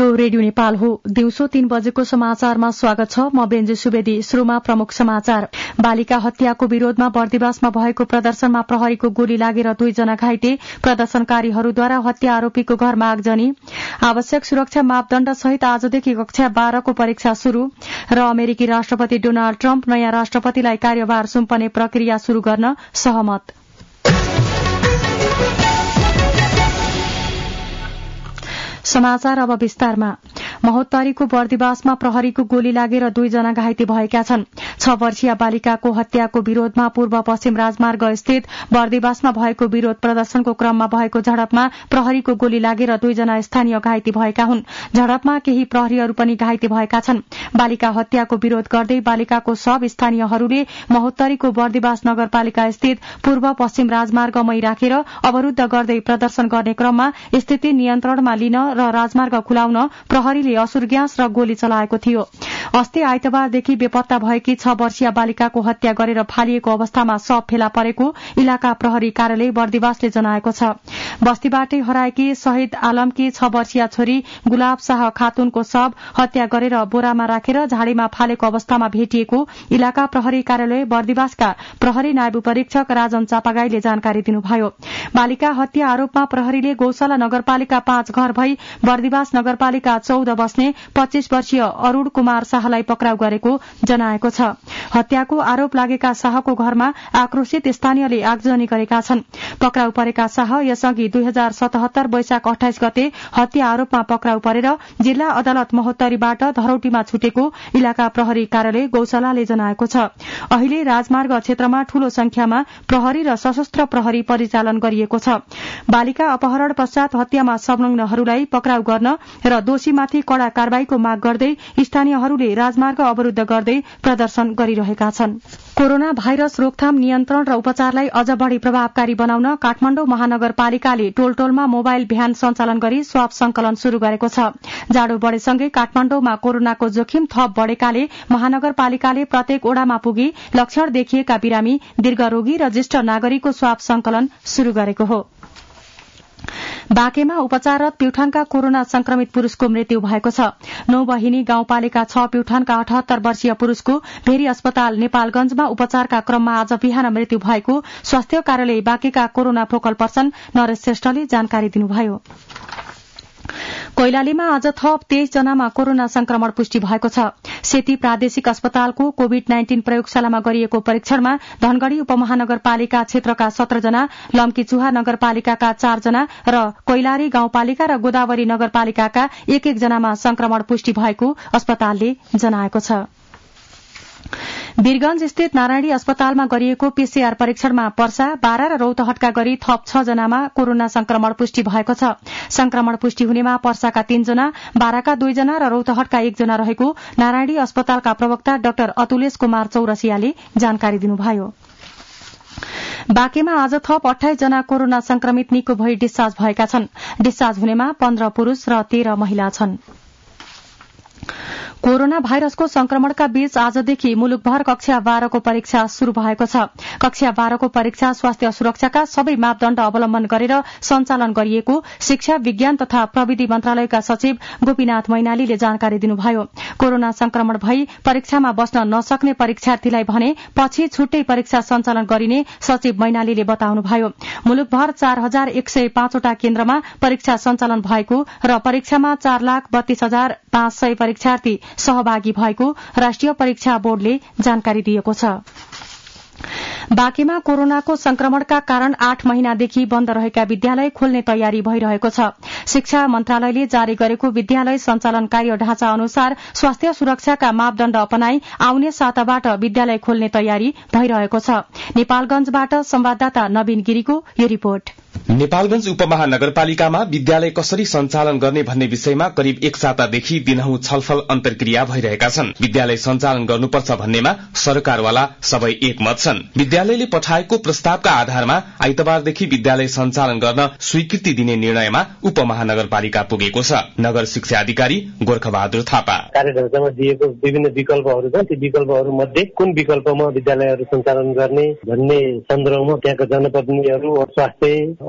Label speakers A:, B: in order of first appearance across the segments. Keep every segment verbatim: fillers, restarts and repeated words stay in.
A: यो रेडियो नेपाल हो। दिउँसो तीन बजेको समाचारमा स्वागत छ। म बेन्जी सुवेदी। शुरूमा प्रमुख समाचार। बालिका हत्याको विरोधमा बर्दिवासमा भएको प्रदर्शनमा प्रहरीको गोली लागेर दुईजना घाइते। प्रदर्शनकारीहरूद्वारा हत्या आरोपीको घरमा आगजनी। आवश्यक सुरक्षा मापदण्ड सहित आजदेखि कक्षा बाह्रको परीक्षा शुरू र अमेरिकी राष्ट्रपति डोनाल्ड ट्रम्प नयाँ राष्ट्रपतिलाई कार्यभार सुम्पने प्रक्रिया शुरू गर्न सहमत। समाचार अब विस्तारमा। महोत्तरीको बर्दिवासमा प्रहरीको गोली लागेर दुईजना घाइते भएका छन्। छ वर्षीय बालिकाको हत्याको विरोधमा पूर्व पश्चिम राजमार्ग स्थित बर्दिवासमा भएको विरोध प्रदर्शनको क्रममा भएको झडपमा प्रहरीको गोली लागेर दुईजना स्थानीय घाइते भएका हुन्। झडपमा केही प्रहरीहरू पनि घाइते भएका छन्। बालिका हत्याको विरोध गर्दै बालिकाको शव स्थानीयहरूले महोत्तरीको बर्दिवास नगरपालिका स्थित पूर्व पश्चिम राजमार्गमै राखेर अवरूद्ध गर्दै प्रदर्शन गर्ने क्रममा स्थिति नियन्त्रणमा लिन र राजमार्ग खुलाउन प्रहरीले असुर ग्यास र गोली चलाएको थियो। अस्ति आइतबारदेखि बेपत्ता भएकी छ वर्षीय बालिकाको हत्या गरेर फालिएको अवस्थामा शव फेला परेको इलाका प्रहरी कार्यालय बर्दिवासले जनाएको छ। बस्तीबाटै हराएकी शहीद आलमकी छ वर्षीय छोरी गुलाब शाह खातुनको शव हत्या गरेर बोरामा राखेर झाडीमा फालेको अवस्थामा भेटिएको इलाका प्रहरी कार्यालय बर्दिवासका प्रहरी नायब परीक्षक राजन चापागाईले जानकारी दिनुभयो। बालिका हत्या आरोपमा प्रहरीले गौशाला नगरपालिका पाँच घर भई बर्दिवास नगरपालिका चौध बस्ने पच्चीस वर्षीय अरूण कुमार शाहलाई पक्राउ गरेको जनाएको छ। हत्याको आरोप लागेका शाहको घरमा आक्रोशित स्थानीयले आगजनी गरेका छन्। पक्राउ परेका शाह यसअघि दुई हजार सतहत्तर वैशाख अठाइस गते हत्या आरोपमा पक्राउ परेर जिल्ला अदालत महोत्तरीबाट धरौटीमा छुटेको इलाका प्रहरी कार्यालय गौशालाले जनाएको छ। अहिले राजमार्ग क्षेत्रमा ठूलो संख्यामा प्रहरी र सशस्त्र प्रहरी परिचालन गरिएको छ। बालिका अपहरण पश्चात हत्यामा संलग्नहरूलाई पक्राउ गर्न र दोषीमाथि कड़ा कारवाहीको माग गर्दै स्थानीयहरूले राजमार्ग अवरूद्ध गर्दै प्रदर्शन गरिरहेका छन्। कोरोना भाइरस रोकथाम नियन्त्रण र उपचारलाई अझ बढ़ी प्रभावकारी बनाउन काठमाडौँ महानगरपालिकाले टोल टोलमा मोबाइल भ्यान सञ्चालन गरी स्वाब संकलन शुरू गरेको छ। जाडो बढ़ेसँगै काठमाडौँमा कोरोनाको जोखिम थप बढ़ेकाले महानगरपालिकाले प्रत्येक ओडामा पुगी लक्षण देखिएका बिरामी, दीर्घरोगी र ज्येष्ठ नागरिकको स्वाब संकलन शुरू गरेको हो। बाँकेमा उपचाररत प्युठानका कोरोना संक्रमित पुरूषको मृत्यु भएको छ। नौबहिनी गाउँपालिका छ प्युठानका अठहत्तर वर्षीय पुरूषको भेरी अस्पताल नेपालगंजमा उपचारका क्रममा आज बिहान मृत्यु भएको स्वास्थ्य कार्यालय बाँकेका कोरोना फोकल पर्सन नरेश श्रेष्ठले जानकारी दिनुभयो। कैलालीमा आज थप तेइस जनामा कोरोना संक्रमण पुष्टि भएको छ। सेती प्रादेशिक अस्पतालको कोविड नाइन्टीन प्रयोगशालामा गरिएको परीक्षणमा धनगढ़ी उपमहानगरपालिका क्षेत्रका सत्र जना, लम्कीचुहा नगरपालिकाका चार जना र कैलाली गाउँपालिका र गोदावरी नगरपालिकाका एक एक जनामा संक्रमण पुष्टि भएको अस्पतालले जनाएको छ। वीरगंज स्थित नारायणी अस्पतालमा गरिएको पीसीआर परीक्षणमा पर्सा, बारा र रौतहटका गरी थप छ जनामा कोरोना संक्रमण पुष्टि भएको छ। संक्रमण पुष्टि हुनेमा पर्साका तीन जना, बाराका दुई जना र रौतहटका एक जना रहेको नारायणी अस्पतालका प्रवक्ता डाक्टर अतुलेश कुमार चौरसियाले जानकारी दिनुभयो। बाँकेमा आज थप अठाइस जना कोरोना संक्रमित निको भई डिस्चार्ज भएका छन्। डिस्चार्ज हुनेमा पन्ध्र पुरूष र तेह्र महिला छन्। कोरोना भाइरसको संक्रमणका बीच आजदेखि मुलुकभर कक्षा बाह्रको परीक्षा शुरू भएको छ। कक्षा बाह्रको परीक्षा स्वास्थ्य सुरक्षाका सबै मापदण्ड अवलम्बन गरेर सञ्चालन गरिएको शिक्षा विज्ञान तथा प्रविधि मन्त्रालयका सचिव गोपीनाथ मैनालीले जानकारी दिनुभयो। कोरोना संक्रमण भई परीक्षामा बस्न नसक्ने परीक्षार्थीलाई भने पछि छुट्टै परीक्षा सञ्चालन गरिने सचिव मैनालीले बताउनुभयो। मुलुकभर चार हजार एक सय पाँचवटा केन्द्रमा परीक्षा सञ्चालन भएको र परीक्षामा चार लाख बत्तीस हजार पाँच सय परीक्षार्थी सहभागी भएको राष्ट्रिय परीक्षा बोर्डले जानकारी दिएको छ। बाँकेमा कोरोनाको संक्रमणका कारण आठ महिनादेखि बन्द रहेका विद्यालय खोल्ने तयारी भइरहेको छ। शिक्षा मन्त्रालयले जारी गरेको विद्यालय सञ्चालन कार्य ढाँचा अनुसार स्वास्थ्य सुरक्षाका मापदण्ड अपनाई आउने साताबाट विद्यालय खोल्ने तयारी भइरहेको छ। नेपालगंजबाट संवाददाता नवीन गिरीको यो रिपोर्ट।
B: नेपालगंज उपमहानगरपालिकामा विद्यालय कसरी सञ्चालन गर्ने भन्ने विषयमा करिब एक सातादेखि दिनहुँ छलफल अन्तर्क्रिया भइरहेका छन्। विद्यालय सञ्चालन गर्नुपर्छ भन्नेमा सरकारवाला सबै एकमत छन्। विद्यालयले पठाएको प्रस्तावका आधारमा आइतबारदेखि विद्यालय सञ्चालन गर्न स्वीकृति दिने निर्णयमा उपमहानगरपालिका पुगेको छ। नगर शिक्षा अधिकारी गोर्खबहादुर थापा
C: कार्यढाँचामा दिएको विभिन्न विकल्पहरू छन्। ती विकल्पहरू मध्ये कुन विकल्पमा विद्यालयहरू सञ्चालन गर्ने भन्ने सन्दर्भमा त्यहाँका जनप्रतिनिधिहरू, स्वास्थ्य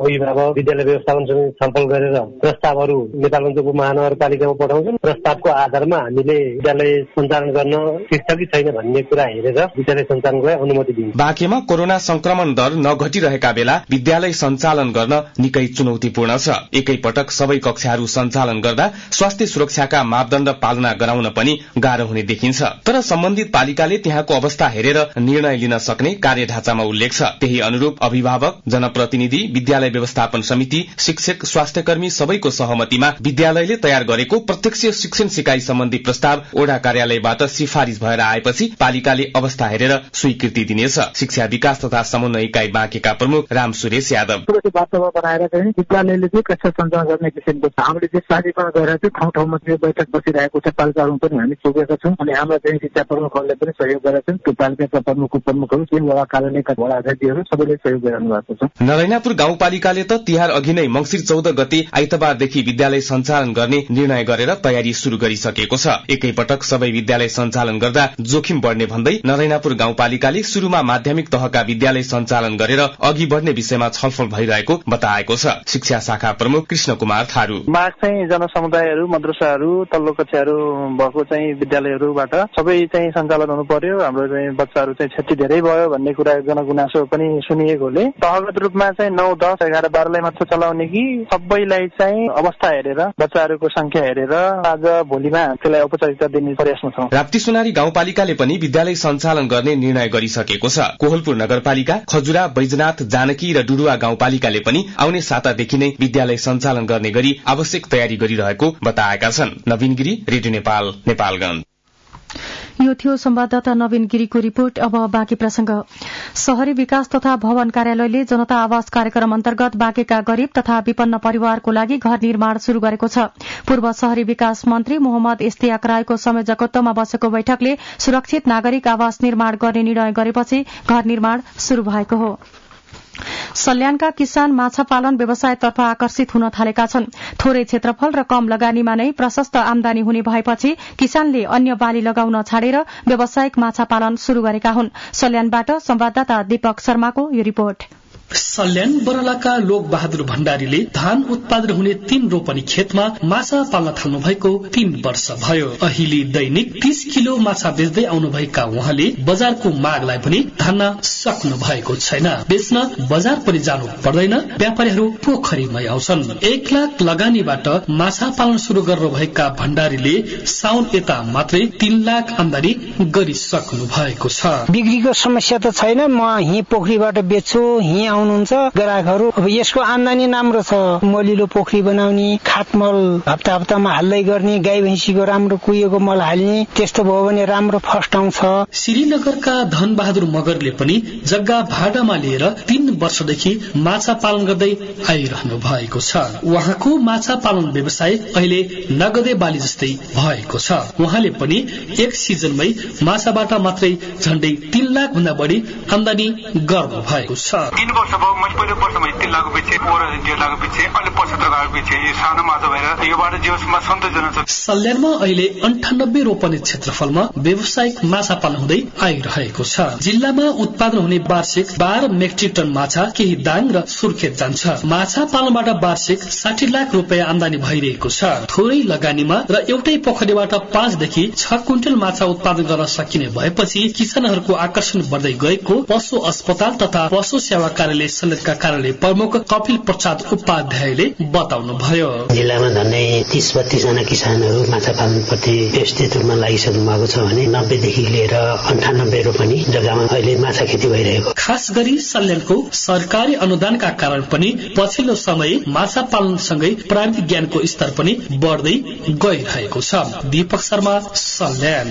C: अभिभावक विद्यालय व्यवस्थापनसँग छलफल गरेर प्रस्तावहरू नेपालगञ्जको महानगरपालिकामा पठाउँछौँ। प्रस्तावको आधारमा हामीले विद्यालय सञ्चालन गर्न सक्छ कि छैन भन्ने कुरा हेरेर विद्यालय सञ्चालनलाई अनुमति दिन्छ।
B: बाँकेमा कोरोना संक्रमण दर नघटिरहेका बेला विद्यालय सञ्चालन गर्न निकै चुनौतीपूर्ण छ। एकै पटक सबै कक्षाहरू सञ्चालन गर्दा स्वास्थ्य सुरक्षाका मापदण्ड पालना गराउन पनि गाह्रो हुने देखिन्छ। तर सम्बन्धित पालिकाले त्यहाँको अवस्था हेरेर निर्णय लिन सक्ने कार्यढाँचामा उल्लेख छ। त्यही अनुरूप अभिभावक, जनप्रतिनिधि, विद्यालय व्यवस्थापन समिति, शिक्षक, स्वास्थ्यकर्मी सबैको सहमतिमा विद्यालयले तयार गरेको प्रत्यक्ष शिक्षण सिकाइ सम्बन्धी प्रस्ताव ओडा कार्यालयबाट सिफारिश भएर आएपछि पालिकाले अवस्था हेरेर स्वीकृति दिनेछ। शिक्षा विकास तथा समन्वय इकाइ बाँकेका प्रमुख राम सुरेश यादव
D: वातावरण बनाएर चाहिँ विद्यालयले चाहिँ कक्षा सञ्चालन गर्ने किसिमको छ। हामीले चाहिँ साझीकरण गरेर चाहिँ ठाउँ ठाउँमा चाहिँ बैठक बसिरहेको छ। पालिकाहरू पनि हामी सोचेका छौँ अनि हाम्रा चाहिँ शिक्षा प्रमुखहरूले पनि सहयोग गरेका छन्। त्यो पालिकाका प्रमुख उपप्रमुखहरू चाहिँ वडा कार्यालयका वडा अध्यक्षहरू सबैले सहयोग गरिरहनु भएको छ।
B: नरैनापुर गाउँपालिकाले त तिहार अघि नै मंसिर चौध गते आइतबारदेखि विद्यालय सञ्चालन गर्ने निर्णय गरेर तयारी शुरू गरिसकेको छ। एकै पटक सबै विद्यालय सञ्चालन गर्दा जोखिम बढ़ने भन्दै नरैनापुर गाउँपालिकाले शुरूमा माध्यमिक तहका विद्यालय सञ्चालन गरेर अघि बढ़ने विषयमा छलफल भइरहेको बताएको छ। शिक्षा शाखा प्रमुख कृष्ण कुमार थारू
E: माग चाहिँ जनसमुदायहरू, मद्रसाहरू, तल्लो कक्षाहरू भएको चाहिँ विद्यालयहरूबाट सबै चाहिँ सञ्चालन हुनु पर्यो। हाम्रो चाहिँ बच्चाहरू चाहिँ क्षति धेरै भयो भन्ने कुरा जनगुनासो पनि सुनिएकोले तहगत रूपमा चाहिँ नौ दस एघार बाह्रलाई मात्र चलाउने कि सबैलाई चाहिँ अवस्था हेरेर बच्चाहरूको संख्या हेरेर आज भोलिमा त्यसलाई औपचारिकता दिने प्रयासमा छौँ।
B: राप्ती सुनारी गाउँपालिकाले पनि विद्यालय सञ्चालन गर्ने निर्णय गरिसकेको छ। कोहलपुर नगरपालिका, खजुरा, बैजनाथ, जानकी र डुडुवा गाउँपालिकाले पनि आउने सातादेखि नै विद्यालय सञ्चालन गर्ने गरी आवश्यक तयारी गरिरहेको बताएका छन्। नवीन गिरी, रेडियो नेपाल, नेपालगञ्ज।
A: यो थियो संवाददाता नवीन गिरीको रिपोर्ट। अब बाँकी प्रसंग। शहरी विकास तथा भवन कार्यालयले जनता आवास कार्यक्रम अन्तर्गत बाँकेका गरीब तथा विपन्न परिवारको लागि घर निर्माण शुरू गरेको छ। पूर्व शहरी विकास मन्त्री मोहम्मद इस्तियाक रायको संयोजकत्वमा बसेको बैठकले सुरक्षित नागरिक आवास निर्माण गर्ने निर्णय गरेपछि घर निर्माण शुरू भएको हो। सल्यानका किसान माछा पालन व्यवसायतर्फ आकर्षित हुन थालेका छन्। थोरै क्षेत्रफल र कम लगानीमा नै प्रशस्त आमदानी हुने भएपछि किसानले अन्य बाली लगाउन छाडेर व्यावसायिक माछा पालन शुरू गरेका हुन्। सल्यानबाट संवाददाता दीपक शर्माको यो रिपोर्ट।
F: सल्यान बरलाका लोक बहादुर भण्डारीले धान उत्पादन हुने तीन रोपनी खेतमा माछा पाल्न थाल्नु भएको तीन वर्ष भयो। अहिले दैनिक तीस किलो माछा बेच्दै आउनुभएका उहाँले बजारको मागलाई पनि धान्न सक्नु भएको छैन। बेच्न बजार पनि जानु पर्दैन, व्यापारीहरू पोखरीमै आउँछन्। एक लाख लगानीबाट माछा पालन शुरू गर्नुभएका भण्डारीले साउन यता मात्रै तीन लाख आमदानी गरिसक्नु भएको छ।
G: बिक्रीको समस्या त छैन, म यही पोखरीबाट बेच्छु, यही आउनुहुन्छ ग्राहकहरू। अब यसको आमदानी राम्रो छ। मलिलो पोखरी बनाउने, खातमल हप्ता हप्तामा हाल्दै गर्ने, गाई भैँसीको राम्रो कुहिएको मल हाल्ने, त्यस्तो भयो भने राम्रो फर्स्ट आउँछ।
F: श्रीनगरका धनबहादुर मगरले पनि जग्गा भाडामा लिएर तीन वर्षदेखि माछा पालन गर्दै आइरहनु भएको छ। उहाँको माछा पालन व्यवसाय अहिले नगदे बाली जस्तै भएको छ। उहाँले पनि एक सिजनमै माछाबाट मात्रै झण्डै तीन लाख भन्दा बढी आमदानी गर्नु भएको छ।
H: तीन वर्ष भयो, मैले पहिलो वर्षमा तीन लाख बेचे, ओर डेढ लाख बेचे, अहिले पचहत्तर लाख बेचे। यो सानो माछा भएर योबाट जीवनमा सन्तोषजनक छ।
F: सल्यानमा अहिले अन्ठानब्बे रोपनी क्षेत्रफलमा व्यावसायिक माछा पालन हुँदै आइरहेको छ। जिल्लामा उत्पादन हुने वार्षिक बाह्र मेट्रिक टन माछा केही दाङ र सुर्खेत जान्छ। माछा पालनबाट वार्षिक साठी लाख रुपियाँ आमदानी भइरहेको छ। थोरै लगानीमा र एउटै पोखरीबाट पाँचदेखि छ क्विन्टल माछा उत्पादन गर्न सकिने भएपछि किसानहरूको आकर्षण बढ्दै गएको पशु अस्पताल तथा पशु सेवा कार्यालय सल्यानका कार्यालय प्रमुख कपिल प्रसाद उपाध्यायले बताउनु भयो।
I: जिल्लामा झन्डै तीस बत्तीस जना किसानहरू माछा पालन प्रति व्यवस्थित रूपमा लागिसक्नु भएको छ भने नब्बेदेखि लिएर अन्ठानब्बे रोपनी जग्गामा अहिले माछा खेती भइरहेको।
F: खास गरी सल्यानको सरकारी अनुदानका कारण पनि पछिल्लो समय माछा पालनसँगै प्राविधिक ज्ञानको स्तर पनि बढ्दै गइरहेको छ। दीपक शर्मा, सल्यान।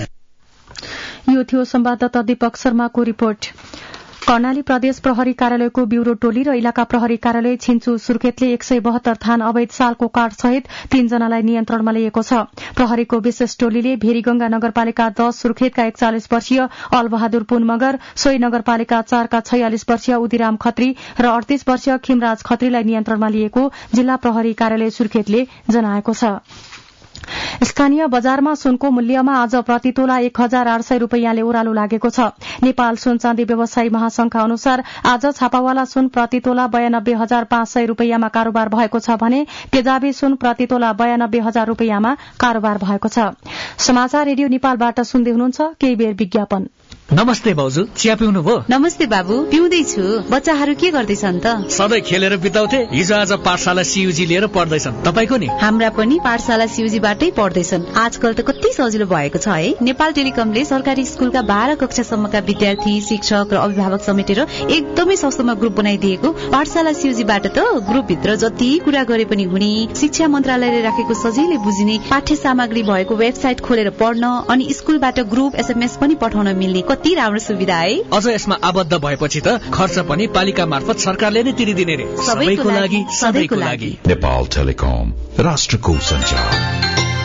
A: यो थियो संवाददाता दीपक शर्माको रिपोर्ट। कर्णाली प्रदेश प्रहरी कार्यालयको ब्यूरो टोली र इलाका प्रहरी कार्यालय छिन्चु सुर्खेतले एक सय बहत्तर थान अवैध सालको कार्ड सहित तीनजनालाई नियन्त्रणमा लिएको छ। प्रहरीको विशेष टोलीले भेरीगंगा नगरपालिका दश सुर्खेतका एकचालिस वर्षीय अलबहादुर पुन मगर, सोही नगरपालिका चारका छयालिस वर्षीय उदिराम खत्री र अडतीस वर्षीय खिमराज खत्रीलाई नियन्त्रणमा लिएको जिल्ला प्रहरी कार्यालय सुर्खेतले जनाएको छ। स्थानीय बजारमा सुनको मूल्यमा आज प्रतितोला एक हजार आठ सय रूपियाँले ओह्रालो लागेको छ। नेपाल सुन चाँदी व्यवसायी महासंघका अनुसार आज छापावाला सुन प्रतितोला बयानब्बे हजार पाँच सय रूपियाँमा कारोबार भएको छ भने तेजाबी सुन प्रतितोला बयानब्बे हजार रूपियाँमा कारोबार भएको छ। समाचार रेडियो नेपालबाट सुन्दै हुनुहुन्छ। केही बेर विज्ञापन।
J: नमस्ते भाउजू, चिया पिउनु भयो?
K: नमस्ते बाबु, पिउँदैछु। बच्चाहरू के गर्दैछन् त?
J: सधैँ खेलेर बिताउँथे, हिजो आज पाठशाला सीयूजी लिएर पढ्दैछन्। तपाईको नि?
K: हाम्रा पनि पाठशाला सीयूजीबाटै पढ्दैछन्। आजकल त कति सजिलो भएको छ है। नेपाल टेलिकमले सरकारी स्कुलका बाह्र कक्षासम्मका विद्यार्थी, शिक्षक र अभिभावक समेटेर एकदमै सस्तोमा ग्रुप बनाइदिएको। पाठशाला सीयूजीबाट त ग्रुपभित्र जति कुरा गरे पनि हुने, शिक्षा मन्त्रालयले राखेको सजिलै बुझिने पाठ्य सामग्री भएको वेबसाइट खोलेर पढ्न अनि स्कुलबाट ग्रुप एसएमएस पनि पठाउन मिल्ने कति राम्रो सुविधा है।
J: अझ यसमा आबद्ध भएपछि त खर्च पनि पालिका मार्फत सरकारले नै तिरिदिने रे। सबैको लागि, सधैँको लागि।
L: नेपाल टेलिकम, राष्ट्रको सञ्चार।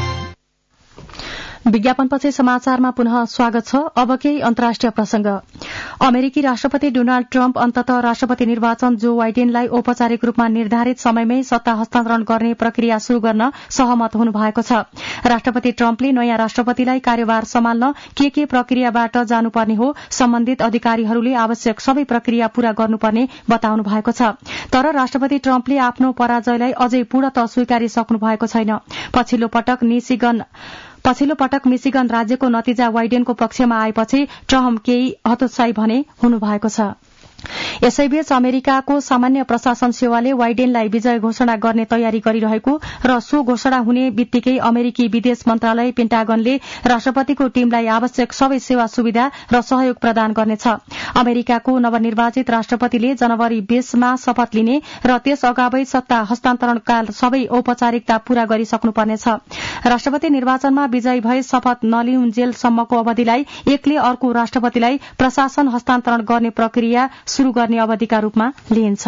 A: विज्ञापनपछि समाचारमा पुनः स्वागत छ। अब केही अन्तर्राष्ट्रिय प्रसंग। अमेरिकी राष्ट्रपति डोनाल्ड ट्रम्प अन्ततः राष्ट्रपति निर्वाचन जो बाइडेनलाई औपचारिक रूपमा निर्धारित समयमै सत्ता हस्तान्तरण गर्ने प्रक्रिया शुरू गर्न सहमत हुनु भएको छ। राष्ट्रपति ट्रम्पले नयाँ राष्ट्रपतिलाई कार्यभार सम्हाल्न के के प्रक्रियाबाट जानुपर्ने हो, सम्बन्धित अधिकारीहरूले आवश्यक सबै प्रक्रिया पूरा गर्नुपर्ने बताउनु भएको छ। तर राष्ट्रपति ट्रम्पले आफ्नो पराजयलाई अझै पूर्णतः स्वीकारिसक्नु भएको छैन। पछिल्लो पटक मिशिगन पछिल्लो पटक मिशिगन राज्यको नतिजा बाइडेनको पक्षमा आएपछि ट्रम्प केही हतोत्साही भने हुनुभएको छ। यसैबीच अमेरिकाको सामान्य प्रशासन सेवाले बाइडेनलाई विजय घोषणा गर्ने तयारी गरिरहेको र सो घोषणा हुने बित्तिकै अमेरिकी विदेश मन्त्रालय पेन्टागनले राष्ट्रपतिको टीमलाई आवश्यक सबै सेवा सुविधा र सहयोग प्रदान गर्नेछ। अमेरिकाको नवनिर्वाचित राष्ट्रपतिले जनवरी बीसमा शपथ लिने र त्यस अगावै सत्ता हस्तान्तरणका सबै औपचारिकता पूरा गरिसक्नुपर्नेछ। राष्ट्रपति निर्वाचनमा विजयी भए शपथ नलिउन्जेलसम्मको अवधिलाई एकले अर्को राष्ट्रपतिलाई प्रशासन हस्तान्तरण गर्ने प्रक्रिया शुरू गर्ने अवधिका रूपमा लिइन्छ।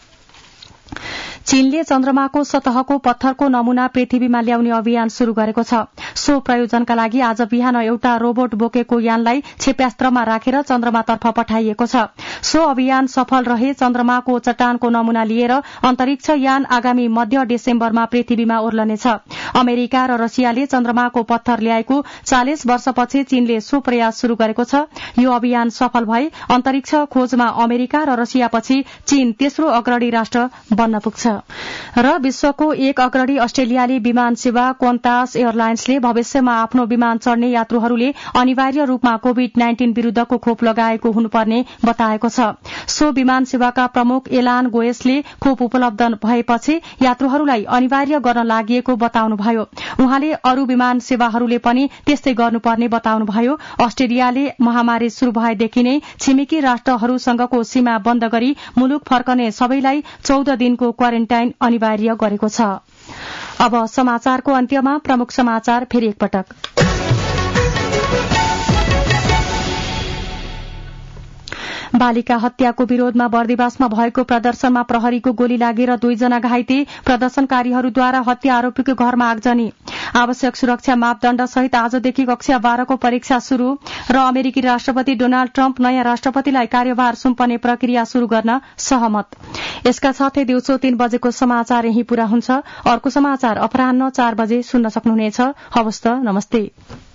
A: चीनले चन्द्रमाको सतहको पत्थरको नमूना पृथ्वीमा ल्याउने अभियान शुरू गरेको छ। सो प्रयोजनका लागि आज बिहान एउटा रोबोट बोकेको यानलाई क्षेप्यास्त्रमा राखेर चन्द्रमातर्फ पठाइएको छ। सो अभियान सफल रहे चन्द्रमाको चट्टानको नमूना लिएर अन्तरिक्ष यान आगामी मध्य डिसेम्बरमा पृथ्वीमा ओर्लनेछ। अमेरिका र रसियाले चन्द्रमाको पत्थर ल्याएको चालिस वर्षपछि चीनले सो प्रयास शुरू गरेको छ। यो अभियान सफल भए अन्तरिक्ष खोजमा अमेरिका र रसियापछि चीन तेस्रो अग्रणी राष्ट्र बन्न पुग्छ। र विश्वको एक अग्रणी अस्ट्रेलियाली विमान सेवा क्वान्टास एयरलाइन्सले भविष्यमा आफ्नो विमान चढ़ने यात्रुहरूले अनिवार्य रूपमा कोविड नाइन्टीन विरूद्धको खोप लगाएको हुनुपर्ने बताएको छ। सो विमान सेवाका प्रमुख एलान गोयसले खोप उपलब्ध भएपछि यात्रुहरूलाई अनिवार्य गर्न लागि बताउनुभयो। उहाँले अरू विमान सेवाहरूले पनि त्यस्तै गर्नुपर्ने बताउनुभयो। अस्ट्रेलियाले महामारी शुरू भएदेखि नै छिमेकी राष्ट्रहरूसँगको सीमा बन्द गरी मुलुक फर्कने सबैलाई चौध दिनको क्वारेन्टाइन अनिवार्य गरेको छ। अब समाचारको अन्त्यमा प्रमुख समाचार फेरि एकपटक। बालिका हत्याको विरोधमा बर्दिवासमा भएको प्रदर्शनमा प्रहरीको गोली लागेर दुईजना घाइते, प्रदर्शनकारीहरूद्वारा हत्या आरोपीको घरमा आगजनी। आवश्यक सुरक्षा मापदण्ड सहित आजदेखि कक्षा बाह्रको परीक्षा शुरू र अमेरिकी राष्ट्रपति डोनाल्ड ट्रम्प नयाँ राष्ट्रपतिलाई कार्यभार सुम्पने प्रक्रिया शुरू गर्न सहमत। यसका साथै दिउँसो तीन बजेको समाचार यही पूरा हुन्छ। अर्को समाचार अपराह्न चार बजे सुन्न सक्नुहुनेछ। हवस् त, नमस्ते।